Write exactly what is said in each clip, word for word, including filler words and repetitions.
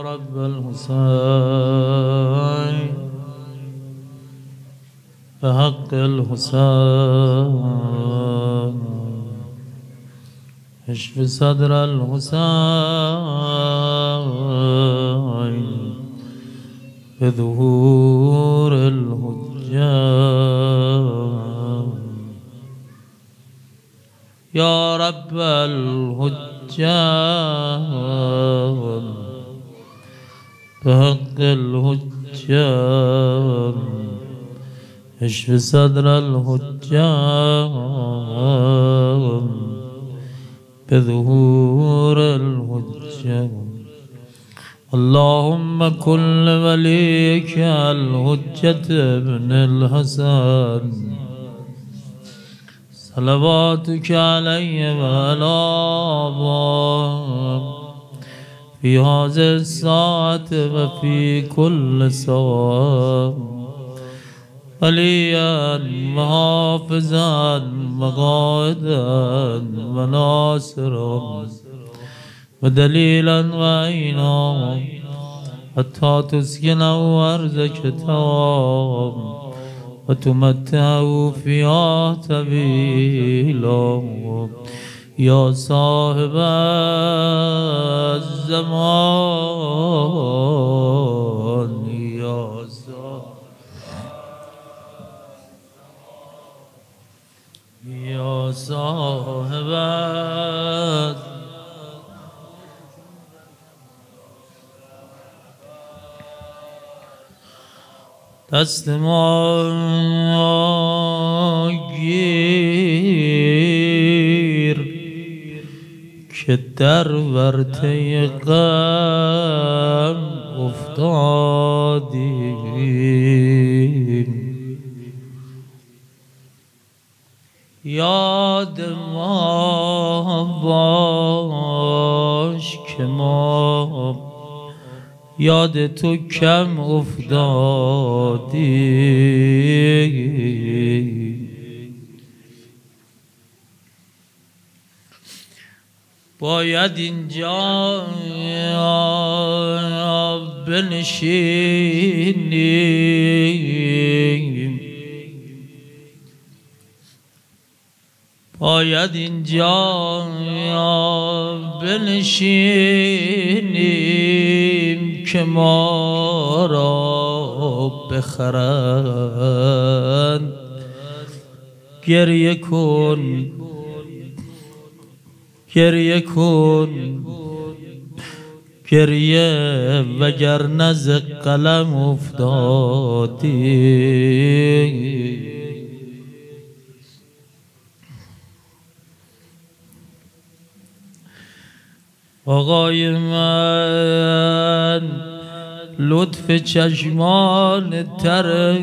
رب الحسين بحق الحسين اشف صدر الحسين بظهور الحجة يا رب الحجة بحق الحجة اشف صدر الحجة بظهور الحجة اللهم كن وليك الحجة ابن الحسن صلواتك عليه وعلى آبائه في هذه الساعة وفي كل ساعة وليا وحافظا وقائدا وناصرا ودليلا وعينا حتى تسكنه أرضك تام وتمتعه فيها طويلا يا صاحب الزمان يا صاحب يا صاحب دست ما گیر که در ورطه غم افتادیم یاد ما باش که ما یاد تو کم افتادیم باید اینجا بنشینیم باید اینجا بنشینیم که ما را بخرند گریه کن گریه کن گریه وگرنه ز قلم افتادی آقای من لطف چشمان تر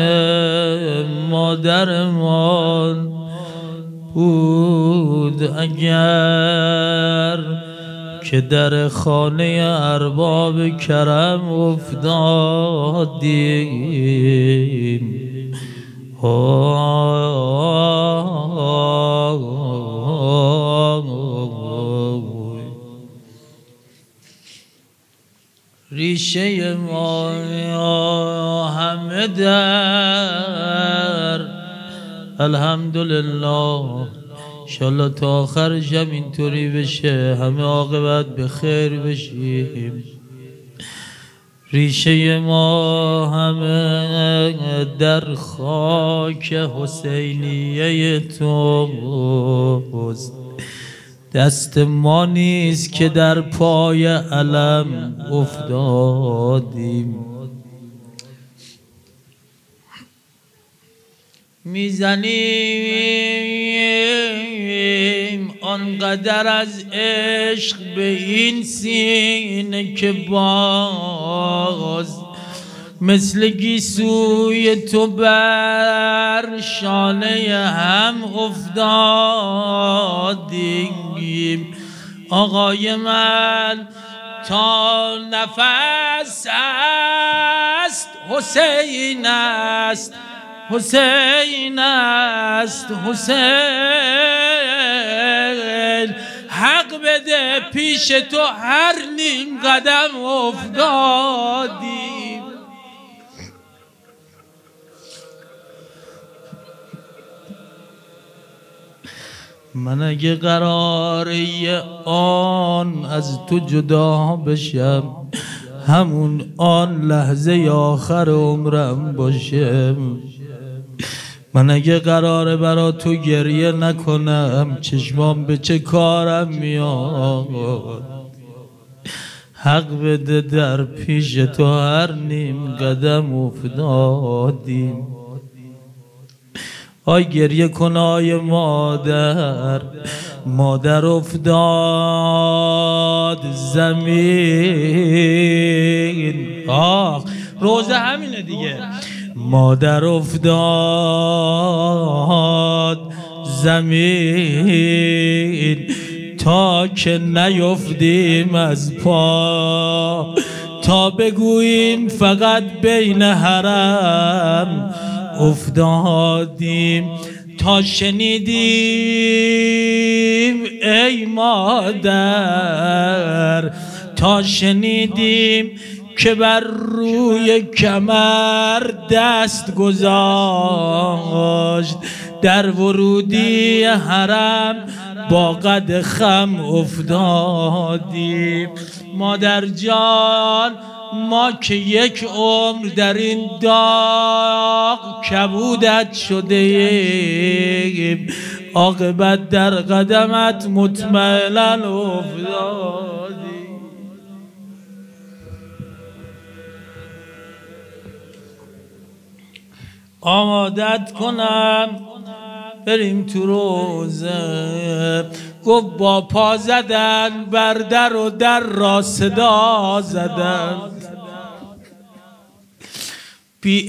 مادرمان بود اگر که در خانه ارباب کرم افتادیم ریشه ما همه در الحمدلله انشالله تا آخر شب اینطوری بشه همه عاقبت به خیر بشیم ریشه ما همه در خاک حسینیه توست دست ما نیست که در پای علم افتادیم میزنیم آنقدر از عشق به این سینه که باز مثل گیسوی تو بر شانه هم افتادیم آقای من تا نفس است حسین است حسین است حسین حق بده پیش تو هر نیم قدم افتادیم. من اگه قراره آن از تو جدا بشم، همون آن لحظه آخر عمرم باشه. من اگه قراره برا تو گریه نکنم، چشمام به چه کارم میاد. حق بده در پیش تو هر نیم قدم افتادیم. آی گریه کن آی مادر، مادر افتاد زمین. آه روزه همینه دیگه. مادر افتاد زمین تا که نیفتیم از پا، تا بگوییم فقط بین حرم افتادیم. تا شنیدیم ای مادر، تا شنیدیم که بر روی کمر دست گذاشت، در ورودی حرم با قد خم افتادیم. مادر جان ما که یک عمر در این داغ کبودت شده ایم، عاقبت در قدمت مطمئنا افتادیم. آمادت کنم بریم تو روزه. گفت با پا زدن بر در و در را صدا زدن، بی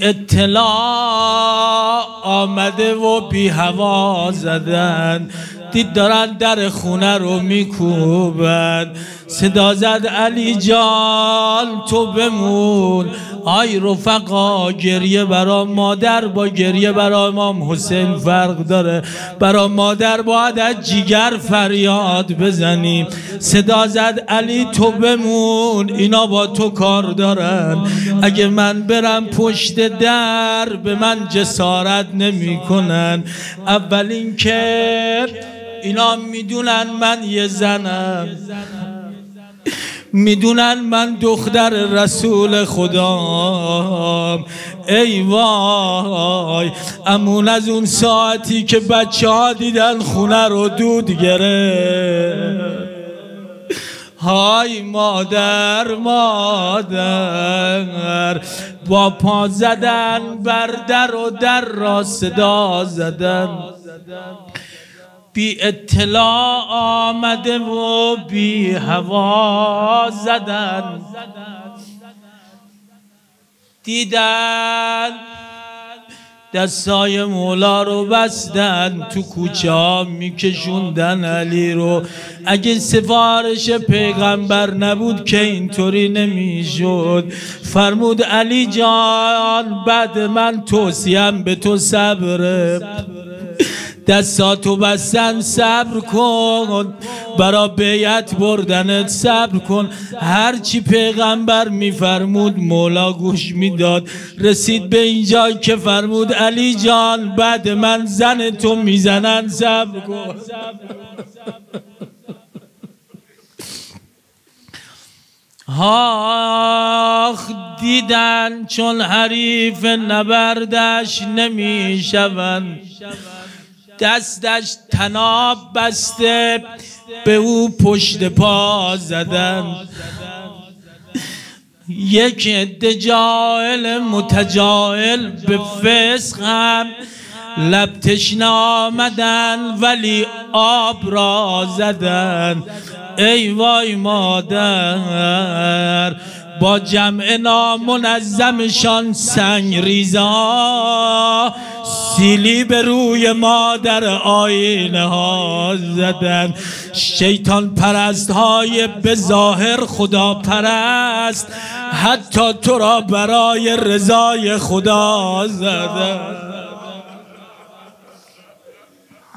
اطلاع آمده و بی هوا زدن. دید دارن در خونه رو میکوبن، صدا زد علی جان تو بمون. آی رفقا گریه برا مادر با گریه برا امام حسین فرق داره. برا مادر باید از جیگر فریاد بزنیم. صدا زد علی تو بمون، اینا با تو کار دارن. اگه من برم پشت در به من جسارت نمی کنن. اول این که اینا میدونن من یه زنم، میدونن من دختر رسول خدام. ای وای امون از اون ساعتی که بچه ها دیدن خونه رو دود گرفت. های مادر مادر با پا زدن بر در و در را صدا زدن، بی اطلاع آمده و بی هوا زدن. دیدن دستای مولا رو بستن، تو کوچه ها میکشوندن علی رو. اگه سفارش پیغمبر نبود که اینطوری نمیشد. فرمود علی جان بعد من توصیم به تو صبره، دستاتو بستن صبر کن، برا بیعت بردنت صبر کن. هرچی پیغمبر میفرمود مولا گوش میداد. رسید به اینجا که فرمود علی جان بعد من زن تو میزنن صبر کن. آخ دیدن چون حریف نبردش نمیشوند، دستش تناب بسته به او پشت پا زدن. یک عده جاهل متجاهل به فسق هم لب تشنه آمدن ولی آب را زدن. ای وای مادر با جمع نامنظمشان سنگ ریزا سیلی به روی مادر آینه ها زدن. شیطان پرست های به ظاهر خدا پرست حتی تو را برای رضای خدا زدن.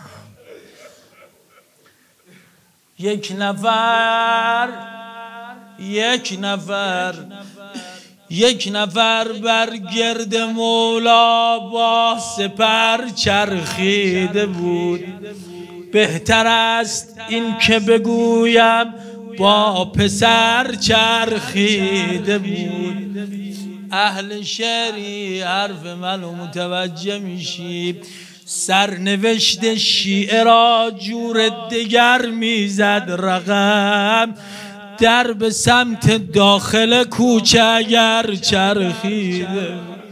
یک نفر یک نفر یک نفر بر گرد مولا با سپر چرخیده بود. بهتر است این که بگویم با پسر چرخیده بود. اهل شعری حرف منو متوجه میشی. سرنوشت شیعه را جور دگر میزد رقم، در به سمت داخل کوچه اگر چرخیده.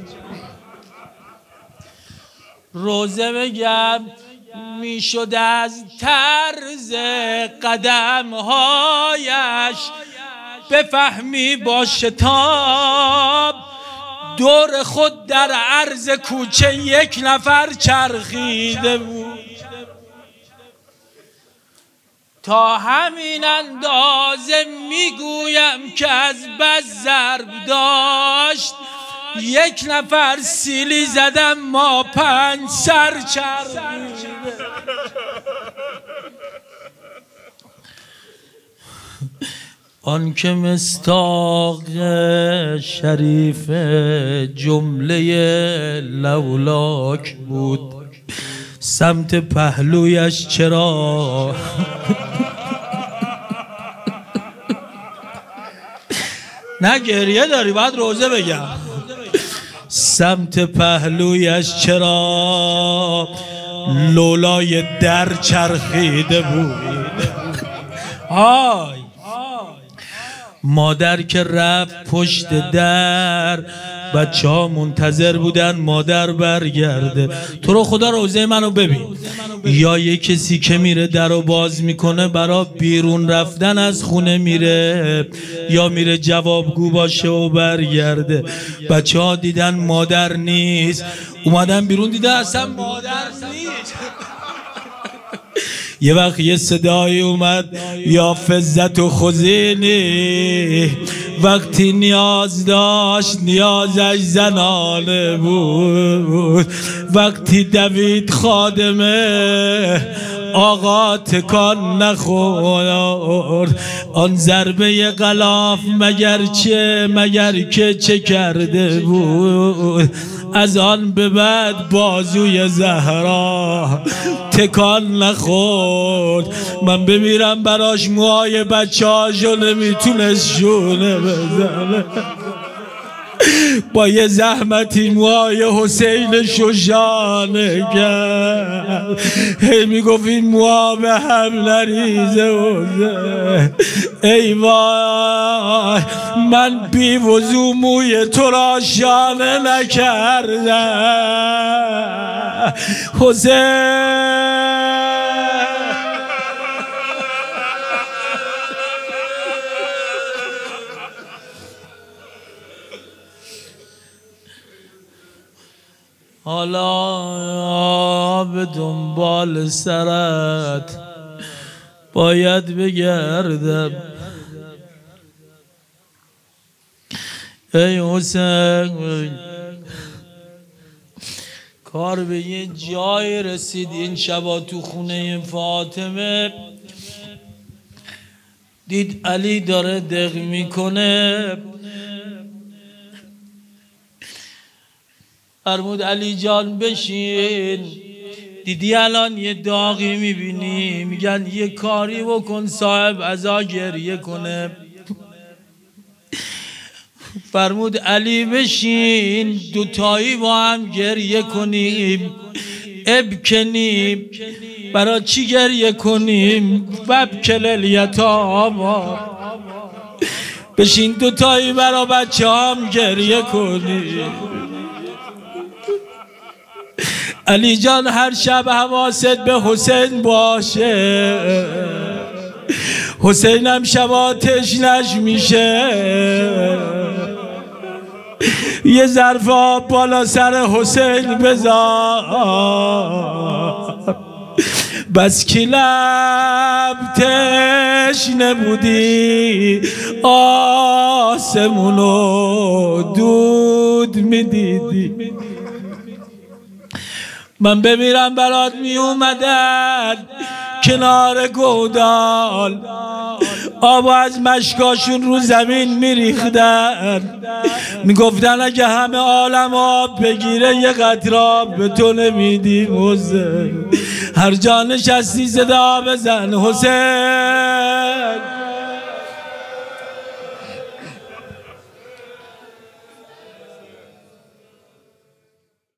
روزه بگم میشد از طرز قدمهایش بفهمی با شتاب دور خود در عرض کوچه یک نفر چرخیده بود. تا همین اندازه میگویم که از بس ضرب داشت یک نفر سیلی زدم ما پنج سر چرخیده. آن که مصداق شریف جمله لولاک بود، سمت پهلویش چرا نه گریه داری باید روزه بگم. سمت پهلویش چرا لولای در چرخیده بود. های مادر که رفت پشت در، بچه ها منتظر بودن مادر برگرده. تو رو خدا روزه منو ببین. یا یه کسی که میره در رو باز میکنه برا بیرون رفتن از خونه میره، یا میره جوابگو باشه و برگرده. بچه ها دیدن مادر نیست، اومدن بیرون دیدن اصلا مادر نیست. یه وقت یه صدایی اومد یا فزت و خزینی، وقتی نیاز داشت نیازش زنانه بود. وقتی دوید خادمه آقا تکان نخورد. آن ضربه غلاف مگر چه مگر که چه کرده بود. از آن به بعد بازوی زهرا تکان نخورد. من بمیرم براش موهای بچه هاشو نمیتونست شونه بزنه. با یه زحمتی موهای حسین شوشانه کرد. هی میگفت این موها به هم نریزه حسین. ای وای من بی وضو موی تو را شانه نکردم حسین. حالا به دنبال سرت باید بگردم. ای حسین کار به یه جای رسید این شبا تو خونه فاطمه. دید علی داره دق میکنه، فرمود علی جان بشین. دیدی الان یه داغی میبینی، میگن یه کاری بکن صاحب عزا گریه کنه. فرمود علی بشین دوتایی با هم گریه کنیم. ابکنیم برای چی گریه کنیم؟ وابکل الیتاما. بشین دوتایی برای بچه هم گریه کنیم. علی جان هر شب حواست به حسین باشه. حسین هم شبا تشنش میشه. یه ظرف آب بالا سر حسین بذار. بس که لب تشنه بودی آسمونو دود میدیدی. من بمیرم برات می اومدن کنار گودال. آب از مشکاشون رو زمین میریختن، میگفتن اگه همه عالم آب بگیره یه قطره آب به تو نمیدیم حسین. هر جا نشستی صدا بزن حسین.